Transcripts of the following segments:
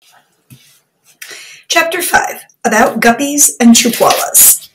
Chapter 5, About Guppies and Chupwalas.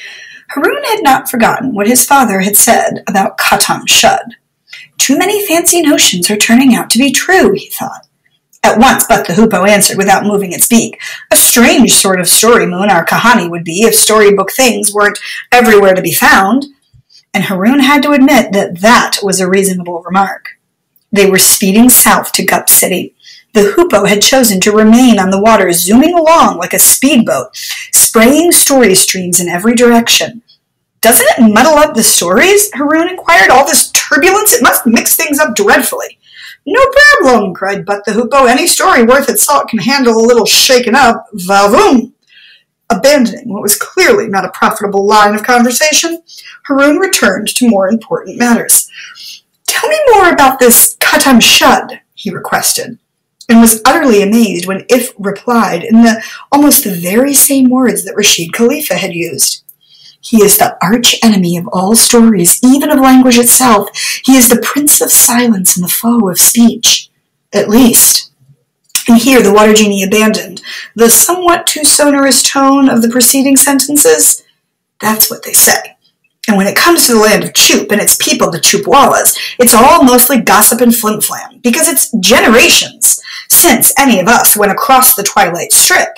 Haroun had not forgotten what his father had said about Khatam Shud. Too many fancy notions are turning out to be true, he thought. At once But the Hoopoe answered without moving its beak. A strange sort of story moon our Kahani would be if storybook things weren't everywhere to be found. And Haroun had to admit that that was a reasonable remark. They were speeding south to Gup City. The Hoopoe had chosen to remain on the water, zooming along like a speedboat, spraying story streams in every direction. "Doesn't it muddle up the stories?" Haroun inquired. "All this turbulence? It must mix things up dreadfully." "No problem," cried But the Hoopoe. "Any story worth its salt can handle a little shaken up. Va-voom!" Abandoning what was clearly not a profitable line of conversation, Haroun returned to more important matters. "Tell me more about this Khatam Shud," he requested, and was utterly amazed when If replied in almost the very same words that Rashid Khalifa had used. "He is the arch-enemy of all stories, even of language itself. He is the prince of silence and the foe of speech. At least." And here the water genie abandoned the somewhat too sonorous tone of the preceding sentences. "That's what they say. And when it comes to the land of Chup and its people, the Chupwalas, it's all mostly gossip and flim-flam, because it's generations since any of us went across the twilight strip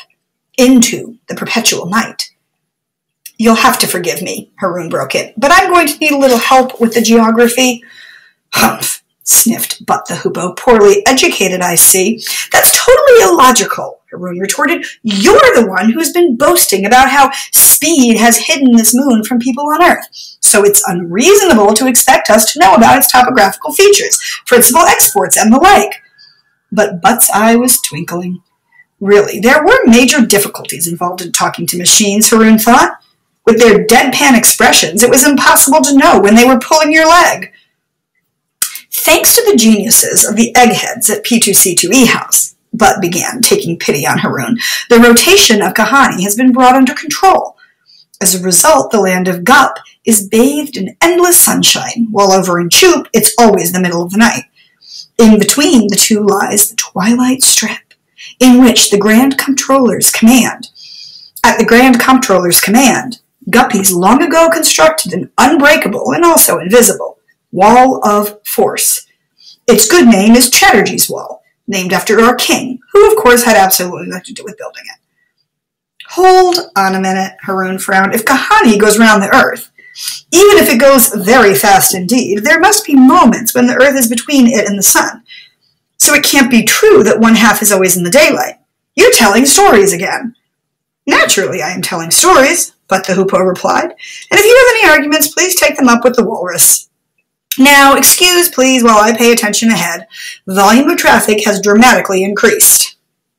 into the perpetual night." "You'll have to forgive me," Haroun broke in, "but I'm going to need a little help with the geography." "Humph," sniffed But the Hoopoe. "Poorly educated, I see." "That's totally illogical," Haroun retorted. "You're the one who's been boasting about how speed has hidden this moon from people on Earth, so it's unreasonable to expect us to know about its topographical features, principal exports, and the like." But But's eye was twinkling. Really, there were major difficulties involved in talking to machines, Haroun thought. With their deadpan expressions, it was impossible to know when they were pulling your leg. "Thanks to the geniuses of the eggheads at P2C2E House," Butt began, taking pity on Haroun, "the rotation of Kahani has been brought under control. As a result, the land of Gup is bathed in endless sunshine, while over in Chup, it's always the middle of the night. In between the two lies the twilight strip, in which the Grand Comptroller's command. At the Grand Comptroller's command, Guppies long ago constructed an unbreakable and also invisible wall of force. Its good name is Chatterjee's Wall, named after our king, who of course had absolutely nothing to do with building it." "Hold on a minute," Haroun frowned. "If Kahani goes round the Earth, even if it goes very fast indeed, there must be moments when the Earth is between it and the sun. So it can't be true that one half is always in the daylight. You're telling stories again." "Naturally I am telling stories," But the Hoopoe replied, "and if you have any arguments, please take them up with the walrus. Now, excuse, please, while I pay attention ahead. Volume of traffic has dramatically increased."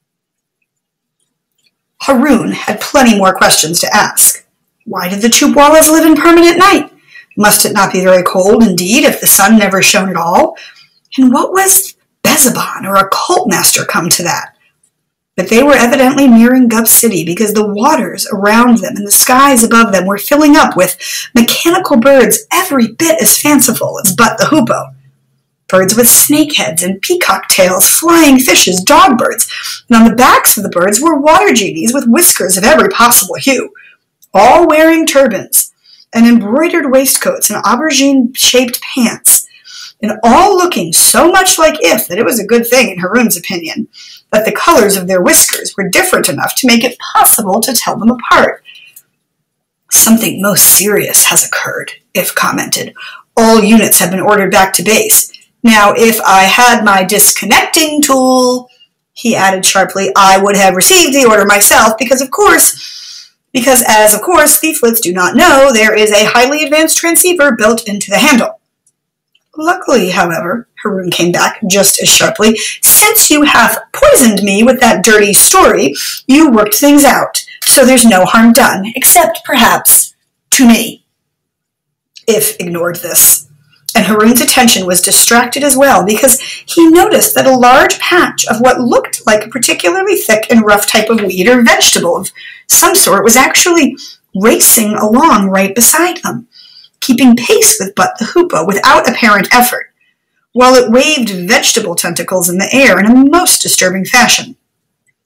Haroun had plenty more questions to ask. Why did the Chupwalas live in permanent night? Must it not be very cold indeed if the sun never shone at all? And what was Bezaban or a cult master come to that? But they were evidently nearing Gup City because the waters around them and the skies above them were filling up with mechanical birds every bit as fanciful as But the Hoopoe. Birds with snake heads and peacock tails, flying fishes, dog birds, and on the backs of the birds were water genies with whiskers of every possible hue, all wearing turbans and embroidered waistcoats and aubergine-shaped pants, and all looking so much like If that it was a good thing in Haroun's opinion, that the colors of their whiskers were different enough to make it possible to tell them apart. "Something most serious has occurred," If commented. "All units have been ordered back to base. Now, if I had my disconnecting tool," he added sharply, "I would have received the order myself, because as of course thieflets do not know, there is a highly advanced transceiver built into the handle." "Luckily, however," Haroun came back just as sharply, "since you have poisoned me with that dirty story, you worked things out, so there's no harm done, except, perhaps, to me." If ignored this, and Haroun's attention was distracted as well because he noticed that a large patch of what looked like a particularly thick and rough type of weed or vegetable of some sort was actually racing along right beside them, keeping pace with But the Hoopoe without apparent effort, while it waved vegetable tentacles in the air in a most disturbing fashion.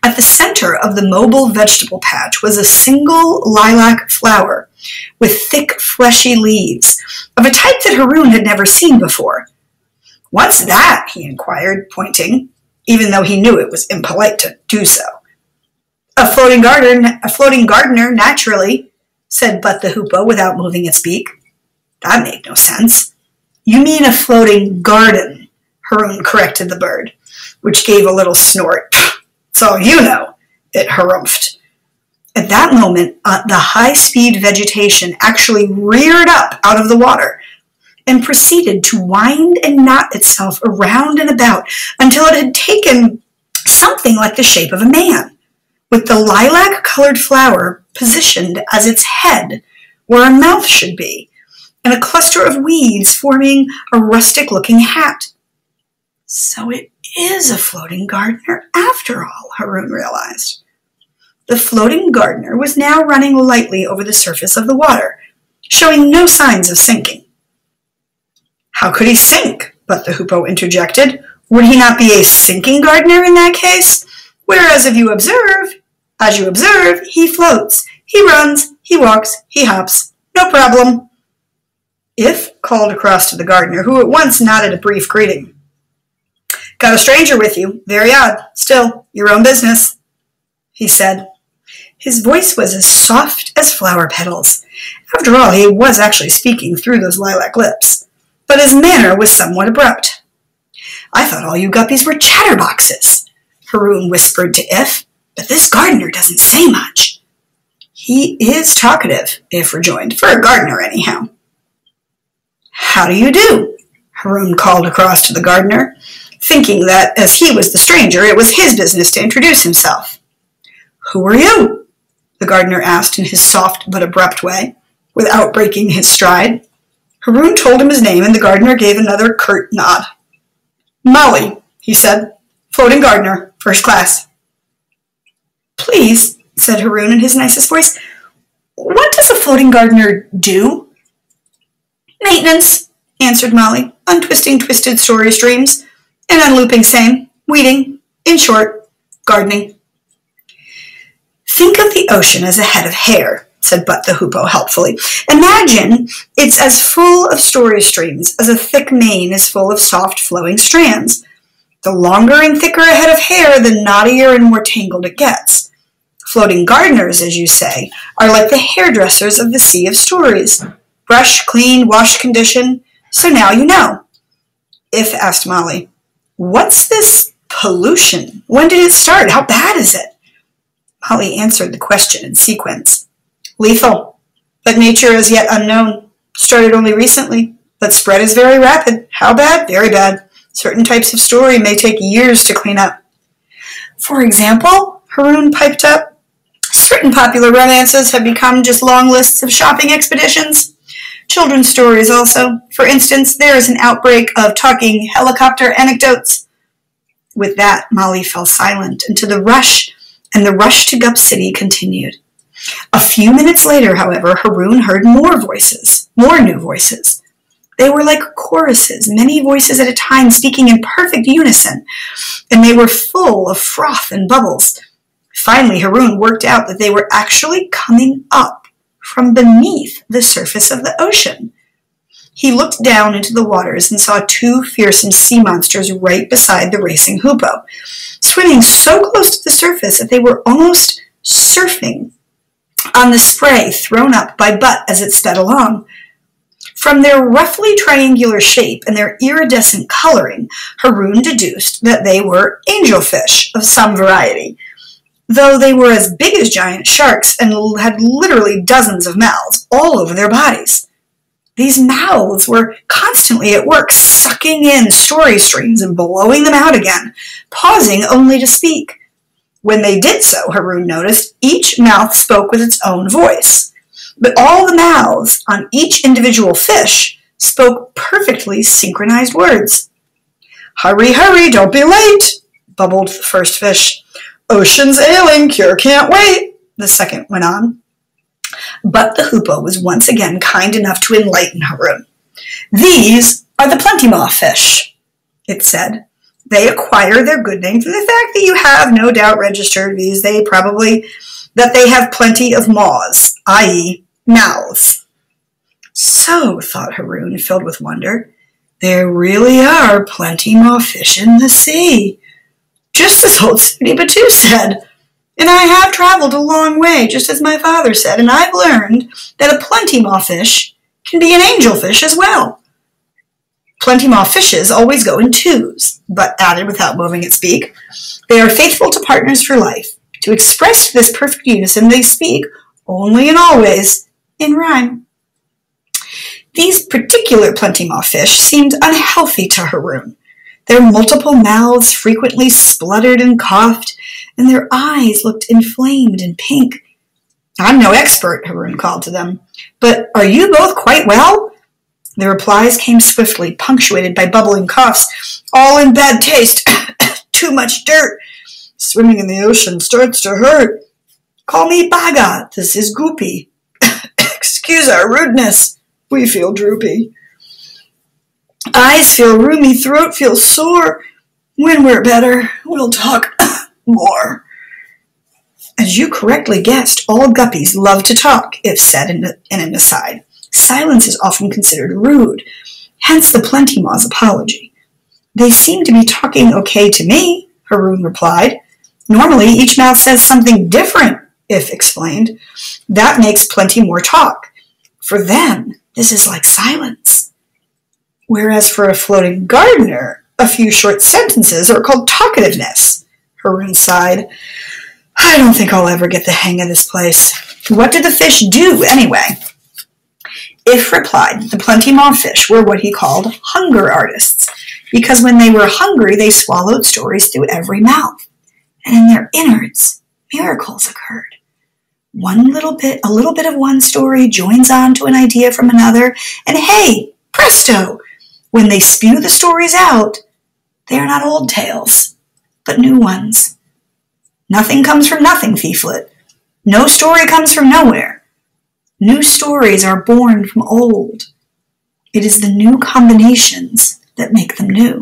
At the center of the mobile vegetable patch was a single lilac flower with thick, fleshy leaves, of a type that Haroun had never seen before. "What's that?" he inquired, pointing, even though he knew it was impolite to do so. A floating gardener, naturally," said Butt the Hoopoe without moving its beak. That made no sense. "You mean a floating garden," Haroun corrected the bird, which gave a little snort. "It's all you know," it harumphed. At that moment, the high-speed vegetation actually reared up out of the water and proceeded to wind and knot itself around and about until it had taken something like the shape of a man, with the lilac-colored flower positioned as its head, where a mouth should be, and a cluster of weeds forming a rustic-looking hat. So it is a floating gardener after all, Haroun realized. The floating gardener was now running lightly over the surface of the water, showing no signs of sinking. "How could he sink?" Butt the Hoopoe interjected. "Would he not be a sinking gardener in that case? Whereas as you observe, he floats, he runs, he walks, he hops. No problem." If called across to the gardener, who at once nodded a brief greeting. "Got a stranger with you. Very odd. Still, your own business," he said. His voice was as soft as flower petals. After all, he was actually speaking through those lilac lips. But his manner was somewhat abrupt. "I thought all you guppies were chatterboxes," Haroun whispered to If, "but this gardener doesn't say much." "He is talkative," If rejoined, "for a gardener anyhow." "How do you do?" Haroun called across to the gardener, thinking that as he was the stranger, it was his business to introduce himself. "Who are you?" the gardener asked in his soft but abrupt way, without breaking his stride. Haroun told him his name, and the gardener gave another curt nod. "Molly," he said. "Floating gardener, first class." "Please," said Haroun in his nicest voice, "what does a floating gardener do?" "Maintenance," answered Molly, untwisting twisted story streams, and unlooping same, weeding, in short, gardening. "Think of the ocean as a head of hair," said Butt the Hoopoe helpfully. "Imagine it's as full of story streams as a thick mane is full of soft flowing strands. The longer and thicker a head of hair, the knottier and more tangled it gets. Floating gardeners, as you say, are like the hairdressers of the sea of stories. Brush, clean, wash, condition. So now you know." If asked Molly, "What's this pollution? When did it start? How bad is it?" Molly answered the question in sequence. "Lethal, but nature as yet unknown. Started only recently, but spread is very rapid. How bad? Very bad. Certain types of story may take years to clean up." "For example," Haroun piped up, "certain popular romances have become just long lists of shopping expeditions. Children's stories also. For instance, there is an outbreak of talking helicopter anecdotes." With that, Molly fell silent, and the rush to Gup City continued. A few minutes later, however, Haroun heard more new voices. They were like choruses, many voices at a time speaking in perfect unison, and they were full of froth and bubbles. Finally, Haroun worked out that they were actually coming up from beneath the surface of the ocean. He looked down into the waters and saw two fearsome sea monsters right beside the racing Hoopoe, swimming so close to the surface that they were almost surfing on the spray thrown up by Butt as it sped along. From their roughly triangular shape and their iridescent coloring, Haroun deduced that they were angelfish of some variety, though they were as big as giant sharks and had literally dozens of mouths all over their bodies. These mouths were constantly at work, sucking in story streams and blowing them out again, pausing only to speak. When they did so, Haroun noticed, each mouth spoke with its own voice. But all the mouths on each individual fish spoke perfectly synchronized words. "Hurry, hurry, don't be late," bubbled the first fish. "Ocean's ailing, cure can't wait," the second went on. Butt the Hoopoe was once again kind enough to enlighten Haroun. "These are the plenty-maw fish," it said. They acquire their good name from the fact that you have no doubt registered these. That they have plenty of maws, i.e., mouths. So, thought Haroun, filled with wonder, there really are plenty more fish in the sea, just as old Sidi Batu said. And I have traveled a long way, just as my father said, and I've learned that a plenty more fish can be an angelfish as well. Plenty more fishes always go in twos, but added without moving its beak, they are faithful to partners for life. To express this perfect unison, they speak, only and always, in rhyme. These particular plenty more fish seemed unhealthy to Haroun. Their multiple mouths frequently spluttered and coughed, and their eyes looked inflamed and pink. I'm no expert, Haroun called to them, but are you both quite well? The replies came swiftly, punctuated by bubbling coughs. All in bad taste. Too much dirt. Swimming in the ocean starts to hurt. Call me Baga. This is Goopy. Excuse our rudeness. We feel droopy. Eyes feel roomy. Throat feels sore. When we're better, we'll talk more. As you correctly guessed, all guppies love to talk, if said in an aside. Silence is often considered rude, hence the Plenty Maw's apology. They seem to be talking okay to me, Haroun replied. Normally, each mouth says something different, if explained. That makes plenty more talk. For them, this is like silence. Whereas for a floating gardener, a few short sentences are called talkativeness. Haroun sighed. I don't think I'll ever get the hang of this place. What did the fish do, anyway? If replied, the Plenty Maw fish were what he called hunger artists, because when they were hungry, they swallowed stories through every mouth, and in their innards, miracles occurred. A little bit of one story joins on to an idea from another, and hey, presto! When they spew the stories out, they are not old tales, but new ones. Nothing comes from nothing, Thieflet. No story comes from nowhere. New stories are born from old. It is the new combinations that make them new.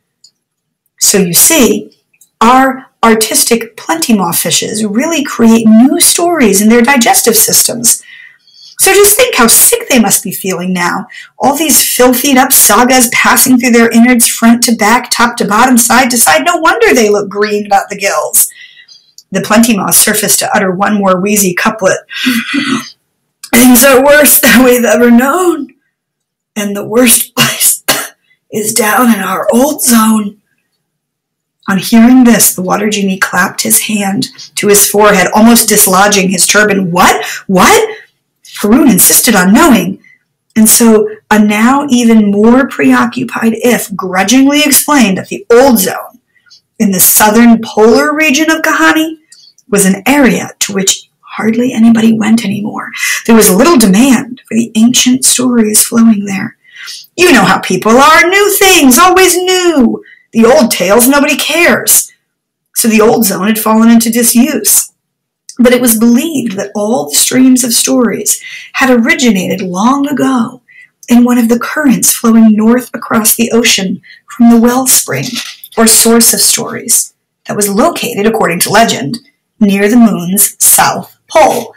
So you see, our artistic Plenty Maw fishes really create new stories in their digestive systems. So just think how sick they must be feeling now. All these filthied up sagas passing through their innards front to back, top to bottom, side to side. No wonder they look green about the gills. The Plenty Maw surfaced to utter one more wheezy couplet. Things are worse than we've ever known, and the worst place is down in our old zone. On hearing this, the water genie clapped his hand to his forehead, almost dislodging his turban. What? What? Haroun insisted on knowing, and so a now even more preoccupied If grudgingly explained that the old zone, in the southern polar region of Kahani, was an area to which hardly anybody went anymore. There was little demand for the ancient stories flowing there. You know how people are. New things, always new. The old tales, nobody cares. So the old zone had fallen into disuse. But it was believed that all the streams of stories had originated long ago in one of the currents flowing north across the ocean from the wellspring, or source of stories, that was located, according to legend, near the moon's south pole.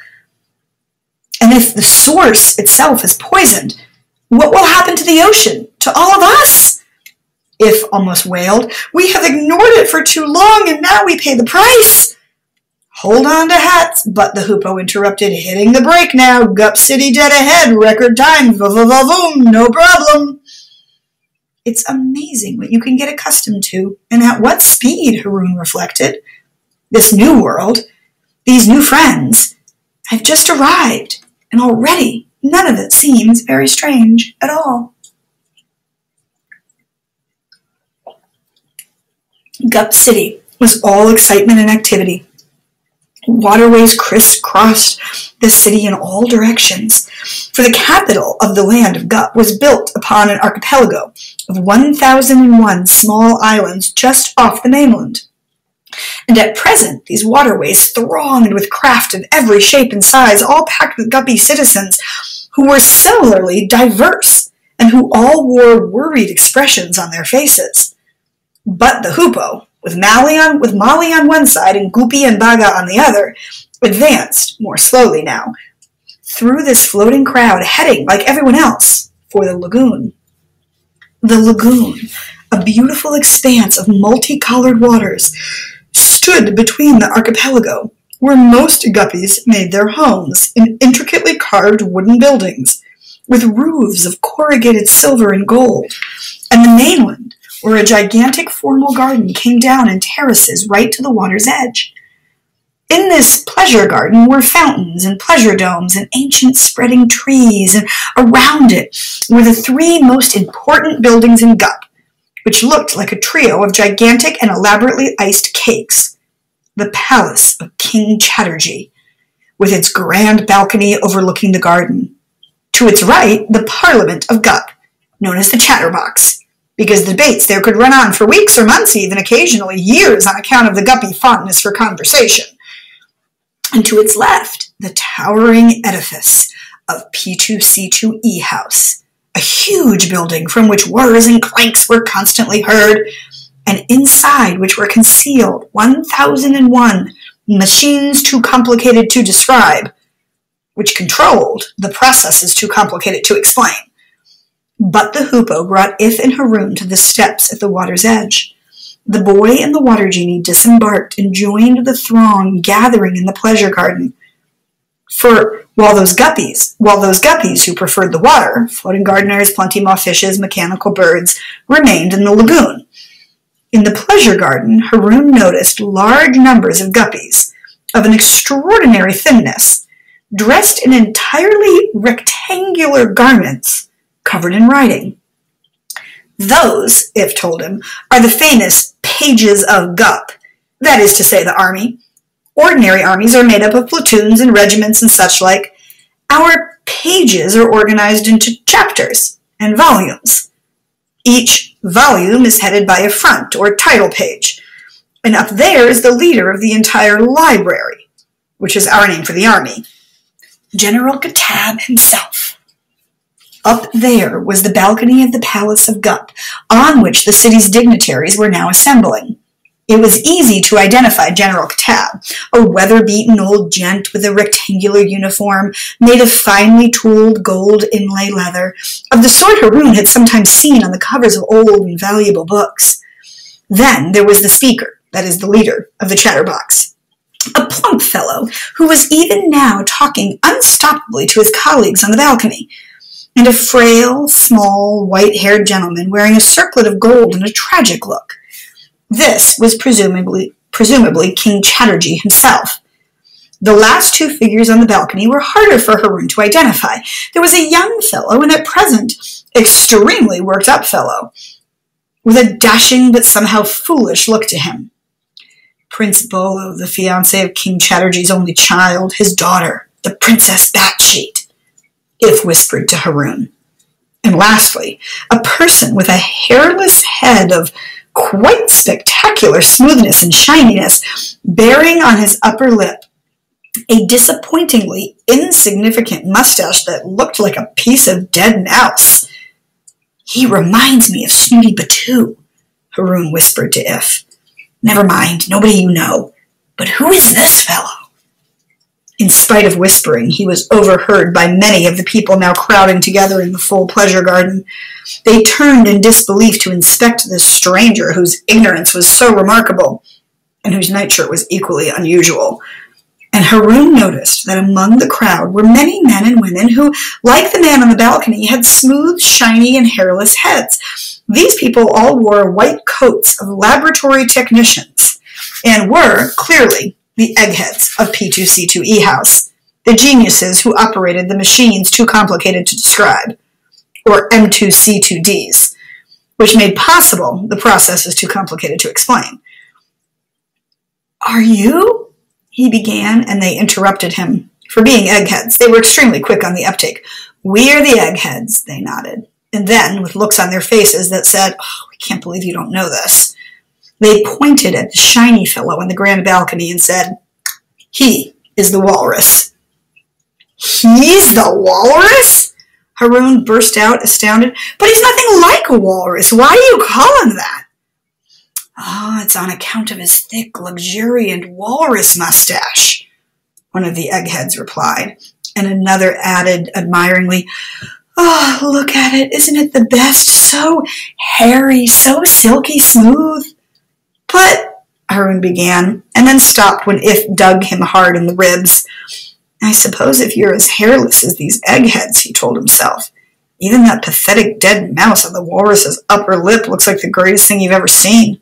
And if the source itself is poisoned, what will happen to the ocean, to all of us? If almost wailed, we have ignored it for too long, and now we pay the price. Hold on to hats, but the hoopoe interrupted, hitting the brake now. Gup City dead ahead, record time, va-va-va-voom, no problem. It's amazing what you can get accustomed to, and at what speed, Haroun reflected. This new world, these new friends, have just arrived, and already none of it seems very strange at all. Gup City was all excitement and activity. Waterways crisscrossed the city in all directions, for the capital of the land of Gup was built upon an archipelago of 1,001 small islands just off the mainland. And at present these waterways thronged with craft of every shape and size, all packed with Guppy citizens who were similarly diverse and who all wore worried expressions on their faces. But the hoopoe, with Molly on one side and Goopy and Baga on the other, advanced, more slowly now, through this floating crowd, heading, like everyone else, for the lagoon. The lagoon, a beautiful expanse of multicolored waters, stood between the archipelago, where most guppies made their homes in intricately carved wooden buildings, with roofs of corrugated silver and gold, and the mainland, where a gigantic formal garden came down in terraces right to the water's edge. In this pleasure garden were fountains and pleasure domes and ancient spreading trees, and around it were the three most important buildings in Gup, which looked like a trio of gigantic and elaborately iced cakes. The palace of King Chatterjee, with its grand balcony overlooking the garden. To its right, the Parliament of Gup, known as the Chatterbox, because the debates there could run on for weeks or months, even occasionally years, on account of the Guppy fondness for conversation. And to its left, the towering edifice of P2C2E House, a huge building from which whirs and clanks were constantly heard, and inside which were concealed 1001 machines too complicated to describe, which controlled the processes too complicated to explain. But the hoopoe brought If and Haroon to the steps at the water's edge. The boy and the water genie disembarked and joined the throng gathering in the pleasure garden. For while those guppies who preferred the water, floating gardeners, plenty more fishes, mechanical birds, remained in the lagoon. In the pleasure garden, Haroon noticed large numbers of guppies, of an extraordinary thinness, dressed in entirely rectangular garments, covered in writing. Those, If told him, are the famous pages of Gup, that is to say, the army. Ordinary armies are made up of platoons and regiments and such like. Our pages are organized into chapters and volumes. Each volume is headed by a front or title page, and up there is the leader of the entire library, which is our name for the army, General Katab himself. Up there was the balcony of the Palace of Gup, on which the city's dignitaries were now assembling. It was easy to identify General Katab, a weather-beaten old gent with a rectangular uniform made of finely tooled gold inlay leather, of the sort Haroon had sometimes seen on the covers of old and valuable books. Then there was the speaker, that is, the leader of the Chatterbox, a plump fellow who was even now talking unstoppably to his colleagues on the balcony, and a frail, small, white-haired gentleman wearing a circlet of gold and a tragic look. This was presumably King Chatterjee himself. The last two figures on the balcony were harder for Haroon to identify. There was a young fellow and at present extremely worked-up fellow, with a dashing but somehow foolish look to him. Prince Bolo, the fiancé of King Chatterjee's only child, his daughter, the Princess Batsheet, If whispered to Haroon. And lastly, a person with a hairless head of quite spectacular smoothness and shininess, bearing on his upper lip a disappointingly insignificant mustache that looked like a piece of dead mouse. "He reminds me of Snooty Batu," Haroon whispered to If. "Never mind, nobody you know. But who is this fellow?" In spite of whispering, he was overheard by many of the people now crowding together in the full pleasure garden. They turned in disbelief to inspect this stranger whose ignorance was so remarkable, and whose nightshirt was equally unusual. And Haroon noticed that among the crowd were many men and women who, like the man on the balcony, had smooth, shiny, and hairless heads. These people all wore white coats of laboratory technicians, and were, clearly, the eggheads of P2C2E House, the geniuses who operated the machines too complicated to describe, or M2C2Ds, which made possible the processes too complicated to explain. "Are you?" he began, and they interrupted him. For being eggheads, they were extremely quick on the uptake. "We're the eggheads," they nodded. And then, with looks on their faces that said, "Oh, we can't believe you don't know this," they pointed at the shiny fellow on the grand balcony and said, "He is the walrus." "He's the walrus?" Haroon burst out, astounded. "But he's nothing like a walrus. Why do you call him that?" "Ah, it's on account of his thick, luxuriant walrus mustache," one of the eggheads replied, and another added admiringly, "Oh, look at it. Isn't it the best? So hairy, so silky smooth." "But," Harun began, and then stopped when If dug him hard in the ribs. "I suppose if you're as hairless as these eggheads," he told himself. "Even that pathetic dead mouse on the walrus's upper lip looks like the greatest thing you've ever seen."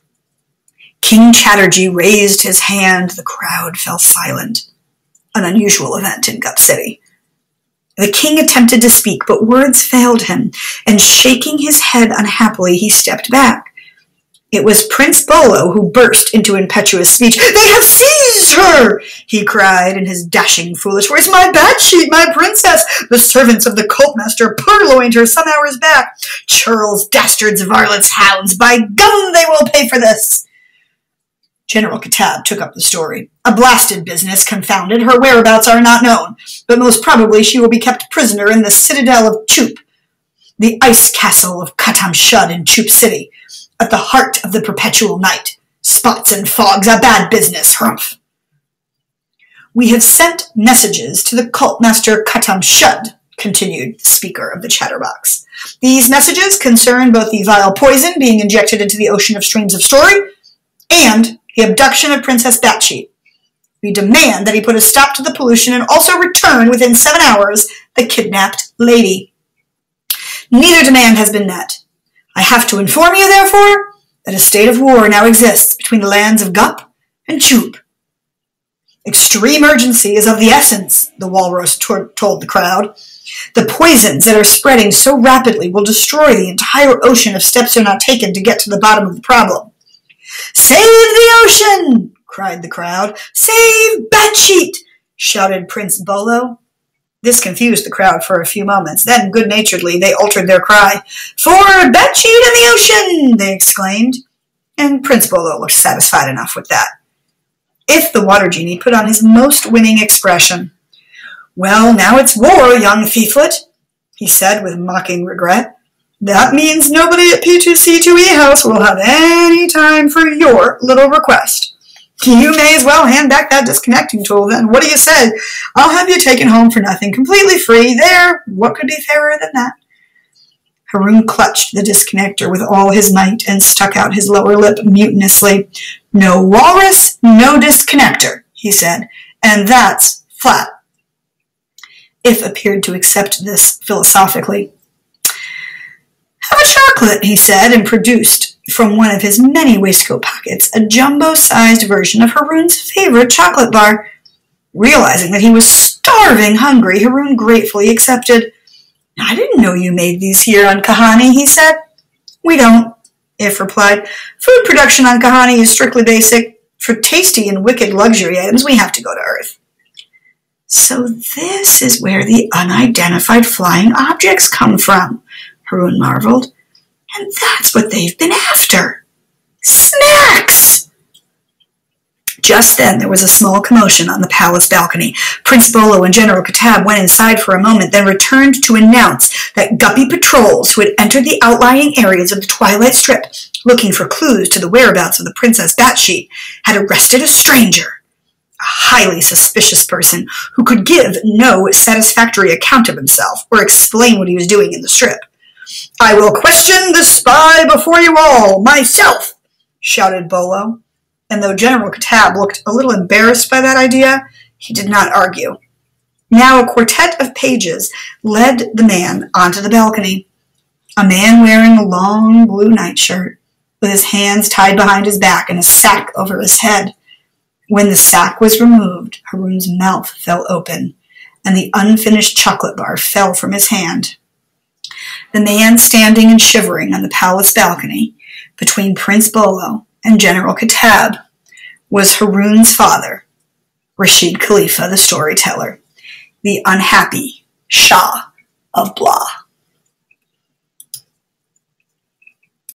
King Chatterjee raised his hand. The crowd fell silent. An unusual event in Gup City. The king attempted to speak, but words failed him, and shaking his head unhappily, he stepped back. It was Prince Bolo who burst into impetuous speech. "They have seized her!" he cried in his dashing, foolish voice. "My Bat-Sheet, my princess! The servants of the cult-master purloined her some hours back. Churls, dastards, varlets, hounds! By gum, they will pay for this!" General Kitab took up the story. "A blasted business, confounded. Her whereabouts are not known, but most probably she will be kept prisoner in the citadel of Choop, the ice castle of Khatam Shud in Choop City, at the heart of the perpetual night. Spots and fogs, a bad business, humph." "We have sent messages to the cult master Khatam Shud," continued the speaker of the chatterbox. "These messages concern both the vile poison being injected into the ocean of streams of story and the abduction of Princess Bat-Sheet. We demand that he put a stop to the pollution and also return within 7 hours the kidnapped lady. Neither demand has been met. I have to inform you, therefore, that a state of war now exists between the lands of Gup and Choop. Extreme urgency is of the essence," the walrus told the crowd. "The poisons that are spreading so rapidly will destroy the entire ocean if steps are not taken to get to the bottom of the problem." "Save the ocean!" cried the crowd. "Save Bat-Sheet!" shouted Prince Bolo. This confused the crowd for a few moments. Then, good-naturedly, they altered their cry. "For Bat-Sheet and the ocean!" they exclaimed. And Prince Bolo looked satisfied enough with that. If the water genie put on his most winning expression. "Well, now it's war, young thieflet," he said with mocking regret. "That means nobody at P2C2E House will have any time for your little request. You may as well hand back that disconnecting tool then. What do you say? I'll have you taken home for nothing, completely free. There, what could be fairer than that?" Harun clutched the disconnector with all his might and stuck out his lower lip mutinously. "No walrus, no disconnector," he said, "and that's flat." If appeared to accept this philosophically. "Have a chocolate," he said, and produced from one of his many waistcoat pockets a jumbo-sized version of Harun's favorite chocolate bar. Realizing that he was starving hungry, Harun gratefully accepted. "I didn't know you made these here on Kahani," he said. "We don't," If replied. "Food production on Kahani is strictly basic. For tasty and wicked luxury items, we have to go to Earth." "So this is where the unidentified flying objects come from," Harun marveled. "And that's what they've been after. Snacks!" Just then there was a small commotion on the palace balcony. Prince Bolo and General Kitab went inside for a moment, then returned to announce that Guppy patrols who had entered the outlying areas of the Twilight Strip, looking for clues to the whereabouts of the Princess Bat-Sheet, had arrested a stranger, a highly suspicious person who could give no satisfactory account of himself or explain what he was doing in the Strip. "I will question the spy before you all, myself," shouted Bolo. And though General Kitab looked a little embarrassed by that idea, he did not argue. Now a quartet of pages led the man onto the balcony. A man wearing a long blue nightshirt, with his hands tied behind his back and a sack over his head. When the sack was removed, Harun's mouth fell open, and the unfinished chocolate bar fell from his hand. The man standing and shivering on the palace balcony, between Prince Bolo and General Kitab, was Harun's father, Rashid Khalifa the storyteller, the unhappy Shah of Blah.